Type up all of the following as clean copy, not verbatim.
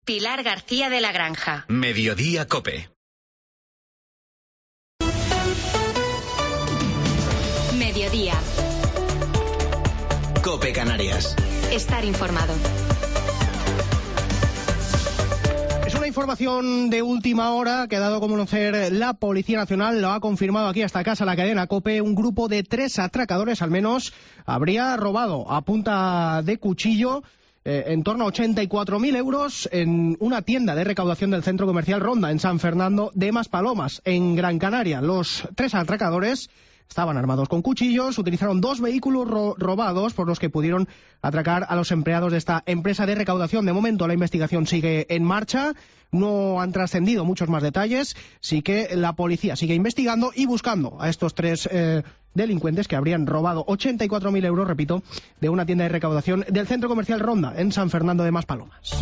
Pilar García de la Granja. Mediodía COPE. Mediodía. COPE Canarias. Estar informado. Es una información de última hora que ha dado a conocer la Policía Nacional, lo ha confirmado aquí hasta casa la cadena COPE. Un grupo de 3 atracadores al menos habría robado a punta de cuchillo en torno a 84.000 euros en una tienda de recaudación del centro comercial Ronda en San Fernando de Maspalomas, en Gran Canaria. Los 3 atracadores estaban armados con cuchillos, utilizaron 2 vehículos robados por los que pudieron atracar a los empleados de esta empresa de recaudación. De momento la investigación sigue en marcha, no han trascendido muchos más detalles, sí que la policía sigue investigando y buscando a estos 3 delincuentes que habrían robado 84.000 euros, repito, de una tienda de recaudación del centro comercial Ronda en San Fernando de Maspalomas.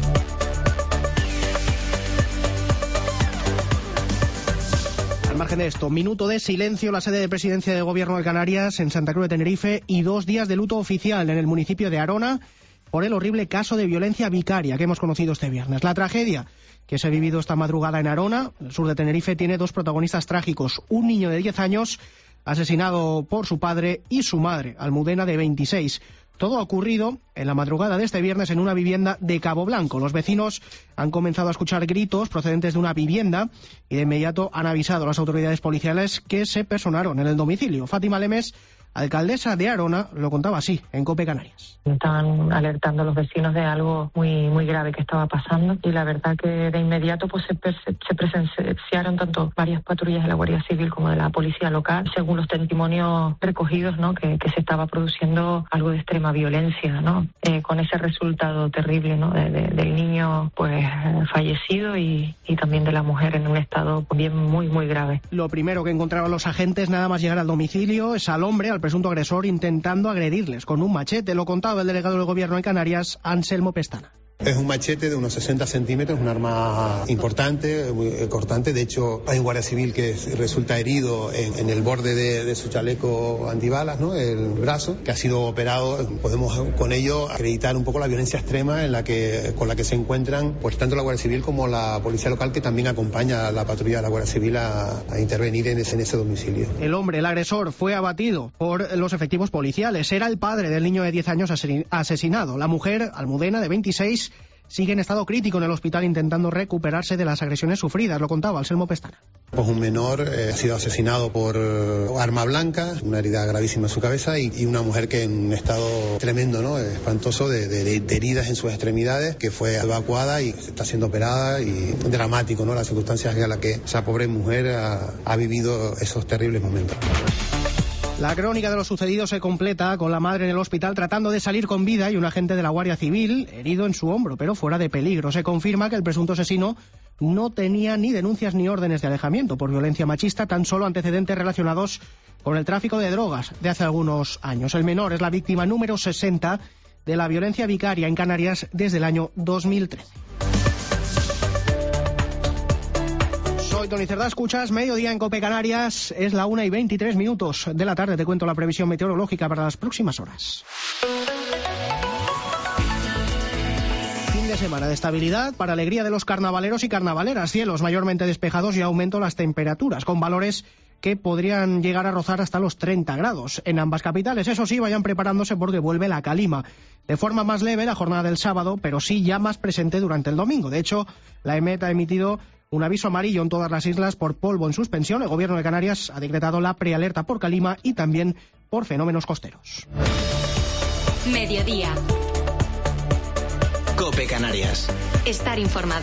Al margen de esto, minuto de silencio, la sede de presidencia de Gobierno de Canarias en Santa Cruz de Tenerife y 2 días de luto oficial en el municipio de Arona por el horrible caso de violencia vicaria que hemos conocido este viernes. La tragedia que se ha vivido esta madrugada en Arona, el sur de Tenerife, tiene 2 protagonistas trágicos. Un niño de 10 años asesinado por su padre y su madre, Almudena, de 26. Todo ha ocurrido en la madrugada de este viernes en una vivienda de Cabo Blanco. Los vecinos han comenzado a escuchar gritos procedentes de una vivienda y de inmediato han avisado a las autoridades policiales que se personaron en el domicilio. Fátima Lemes, alcaldesa de Arona, lo contaba así en COPE Canarias. Estaban alertando a los vecinos de algo muy grave que estaba pasando y la verdad que de inmediato pues se presenciaron tanto varias patrullas de la Guardia Civil como de la policía local, según los testimonios recogidos, ¿no? que se estaba produciendo algo de extrema violencia, ¿no? Con ese resultado terrible, ¿no? del niño pues fallecido y también de la mujer en un estado bien muy grave. Lo primero que encontraron los agentes nada más llegar al domicilio es al hombre, al presunto agresor, intentando agredirles con un machete. Lo contaba el delegado del Gobierno de Canarias, Anselmo Pestana. Es un machete de unos 60 centímetros, un arma importante, muy cortante. De hecho, hay un guardia civil que resulta herido en el borde de su chaleco antibalas, ¿no? El brazo, que ha sido operado. Podemos con ello acreditar un poco la violencia extrema con la que se encuentran, pues tanto la Guardia Civil como la policía local, que también acompaña a la patrulla de la Guardia Civil a intervenir en ese domicilio. El hombre, el agresor, fue abatido por los efectivos policiales. Era el padre del niño de 10 años asesinado. La mujer, Almudena, de 26, sigue en estado crítico en el hospital intentando recuperarse de las agresiones sufridas. Lo contaba Anselmo Pestana. Pues un menor ha sido asesinado por arma blanca, una herida gravísima en su cabeza, y una mujer que en un estado tremendo, ¿no? Espantoso, de heridas en sus extremidades, que fue evacuada y está siendo operada, y dramático, ¿no? Las circunstancias en las que esa pobre mujer ha vivido esos terribles momentos. La crónica de lo sucedido se completa con la madre en el hospital tratando de salir con vida y un agente de la Guardia Civil herido en su hombro, pero fuera de peligro. Se confirma que el presunto asesino no tenía ni denuncias ni órdenes de alejamiento por violencia machista, tan solo antecedentes relacionados con el tráfico de drogas de hace algunos años. El menor es la víctima número 60 de la violencia vicaria en Canarias desde el año 2013. Soy Tony Cerdá, escuchas Mediodía en COPE Canarias, es la 1:23 de la tarde. Te cuento la previsión meteorológica para las próximas horas. Fin de semana de estabilidad para alegría de los carnavaleros y carnavaleras. Cielos mayormente despejados y aumento las temperaturas, con valores que podrían llegar a rozar hasta los 30 grados en ambas capitales. Eso sí, vayan preparándose porque vuelve la calima. De forma más leve la jornada del sábado, pero sí ya más presente durante el domingo. De hecho, la EMET ha emitido un aviso amarillo en todas las islas por polvo en suspensión. El Gobierno de Canarias ha decretado la prealerta por calima y también por fenómenos costeros. Mediodía. COPE Canarias. Estar informado.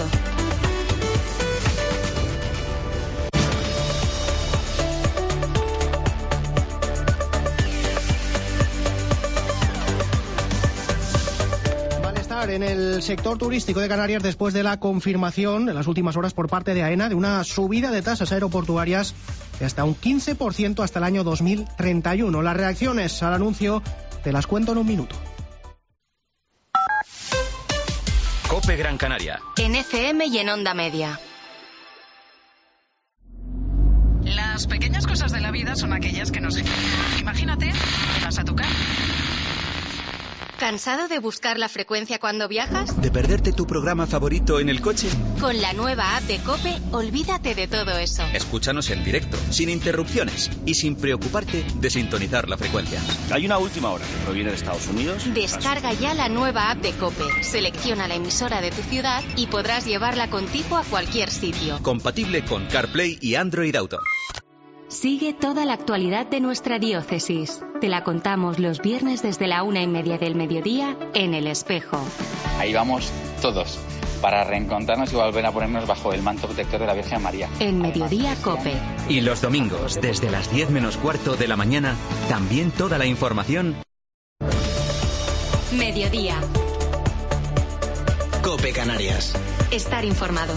En el sector turístico de Canarias después de la confirmación en las últimas horas por parte de AENA de una subida de tasas aeroportuarias de hasta un 15% hasta el año 2031. Las reacciones al anuncio te las cuento en un minuto. COPE Gran Canaria. En FM y en Onda Media. Las pequeñas cosas de la vida son aquellas que nos... Imagínate que vas a tocar ¿Cansado de buscar la frecuencia cuando viajas? ¿De perderte tu programa favorito en el coche? Con la nueva app de COPE, olvídate de todo eso. Escúchanos en directo, sin interrupciones y sin preocuparte de sintonizar la frecuencia. Hay una última hora que proviene de Estados Unidos. Descarga ya la nueva app de COPE, selecciona la emisora de tu ciudad y podrás llevarla contigo a cualquier sitio. Compatible con CarPlay y Android Auto. Sigue toda la actualidad de nuestra diócesis. Te la contamos los viernes desde la 1:30 del mediodía en El Espejo. Ahí vamos todos, para reencontrarnos y volver a ponernos bajo el manto protector de la Virgen María. En Mediodía COPE. Y los domingos, desde las 10 menos cuarto de la mañana, también toda la información. Mediodía. COPE Canarias. Estar informado.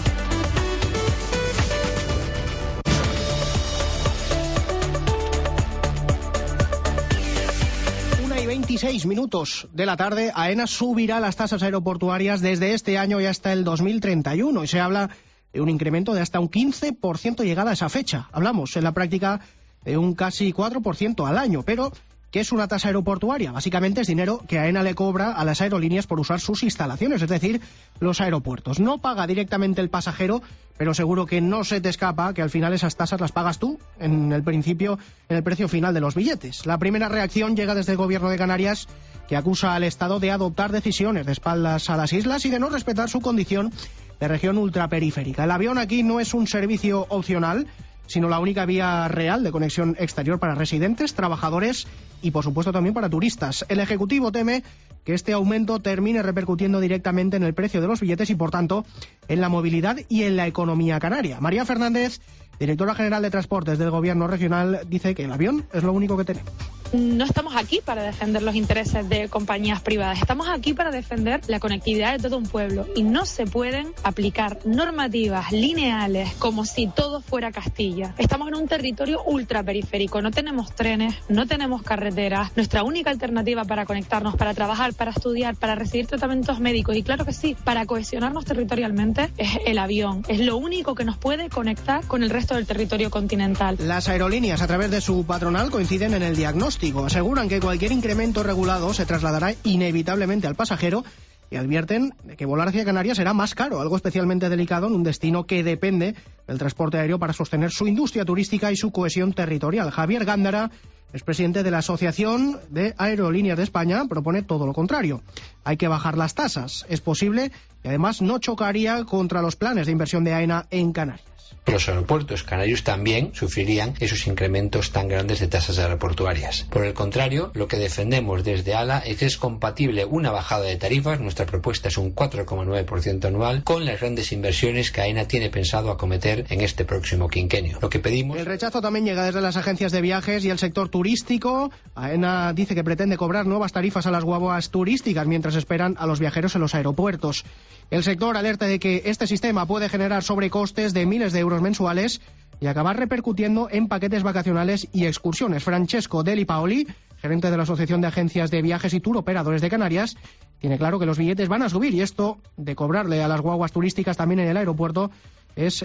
26 minutos de la tarde, AENA subirá las tasas aeroportuarias desde este año y hasta el 2031. Y se habla de un incremento de hasta un 15% llegada a esa fecha. Hablamos en la práctica de un casi 4% al año. Pero, ¿qué es una tasa aeroportuaria? Básicamente es dinero que AENA le cobra a las aerolíneas por usar sus instalaciones, es decir, los aeropuertos. No paga directamente el pasajero, pero seguro que no se te escapa que al final esas tasas las pagas tú en el precio final de los billetes. La primera reacción llega desde el Gobierno de Canarias, que acusa al Estado de adoptar decisiones de espaldas a las islas y de no respetar su condición de región ultraperiférica. El avión aquí no es un servicio opcional, sino la única vía real de conexión exterior para residentes, trabajadores y, por supuesto, también para turistas. El Ejecutivo teme que este aumento termine repercutiendo directamente en el precio de los billetes y, por tanto, en la movilidad y en la economía canaria. María Fernández, directora general de Transportes del Gobierno regional, dice que el avión es lo único que tenemos. No estamos aquí para defender los intereses de compañías privadas, estamos aquí para defender la conectividad de todo un pueblo y no se pueden aplicar normativas lineales como si todo fuera Castilla. Estamos en un territorio ultraperiférico, no tenemos trenes, no tenemos carreteras, nuestra única alternativa para conectarnos, para trabajar, para estudiar, para recibir tratamientos médicos y claro que sí, para cohesionarnos territorialmente es el avión, es lo único que nos puede conectar con el resto del territorio continental. Las aerolíneas, a través de su patronal, coinciden en el diagnóstico. Aseguran que cualquier incremento regulado se trasladará inevitablemente al pasajero y advierten de que volar hacia Canarias será más caro, algo especialmente delicado en un destino que depende del transporte aéreo para sostener su industria turística y su cohesión territorial. Javier Gándara es presidente de la Asociación de Aerolíneas de España, propone todo lo contrario. Hay que bajar las tasas. Es posible y además no chocaría contra los planes de inversión de AENA en Canarias. Los aeropuertos canarios también sufrirían esos incrementos tan grandes de tasas aeroportuarias. Por el contrario, lo que defendemos desde ALA es que es compatible una bajada de tarifas, nuestra propuesta es un 4,9% anual, con las grandes inversiones que AENA tiene pensado acometer en este próximo quinquenio. Lo que pedimos... El rechazo también llega desde las agencias de viajes y el sector turístico. AENA dice que pretende cobrar nuevas tarifas a las guaguas turísticas mientras esperan a los viajeros en los aeropuertos. El sector alerta de que este sistema puede generar sobrecostes de miles de euros mensuales y acabar repercutiendo en paquetes vacacionales y excursiones. Francesco Deli Paoli, gerente de la Asociación de Agencias de Viajes y Tour Operadores de Canarias, tiene claro que los billetes van a subir y esto de cobrarle a las guaguas turísticas también en el aeropuerto es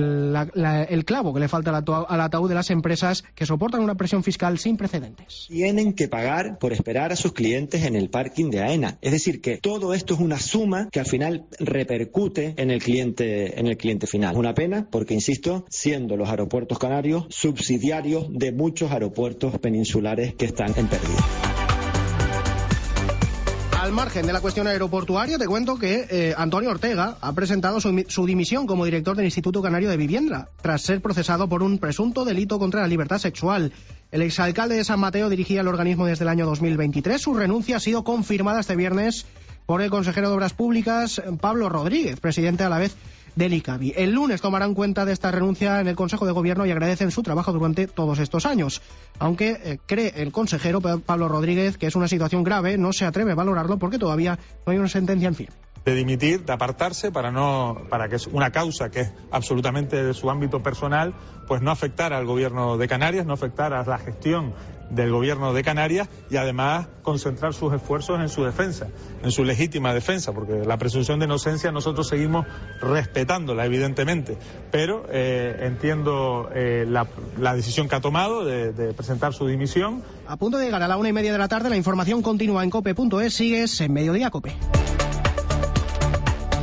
el clavo que le falta al ataúd de las empresas que soportan una presión fiscal sin precedentes. Tienen que pagar por esperar a sus clientes en el parking de AENA. Es decir, que todo esto es una suma que al final repercute en el cliente final. Una pena porque, insisto, siendo los aeropuertos canarios subsidiarios de muchos aeropuertos peninsulares que están en pérdida. Al margen de la cuestión aeroportuaria, te cuento que Antonio Ortega ha presentado su dimisión como director del Instituto Canario de Vivienda, tras ser procesado por un presunto delito contra la libertad sexual. El exalcalde de San Mateo dirigía el organismo desde el año 2023. Su renuncia ha sido confirmada este viernes por el consejero de Obras Públicas, Pablo Rodríguez, presidente a la vez del ICABI. El lunes tomarán cuenta de esta renuncia en el Consejo de Gobierno y agradecen su trabajo durante todos estos años. Aunque cree el consejero Pablo Rodríguez que es una situación grave, no se atreve a valorarlo porque todavía no hay una sentencia en firme. dimitir, de apartarse para que es una causa que es absolutamente de su ámbito personal, pues no afectar al gobierno de Canarias, no afectar a la gestión del gobierno de Canarias y además concentrar sus esfuerzos en su defensa, en su legítima defensa, porque la presunción de inocencia nosotros seguimos respetándola, evidentemente, pero entiendo la decisión que ha tomado de presentar su dimisión. A punto de llegar a la 1:30 de la tarde, la información continúa en cope.es, sigues en Mediodía Cope.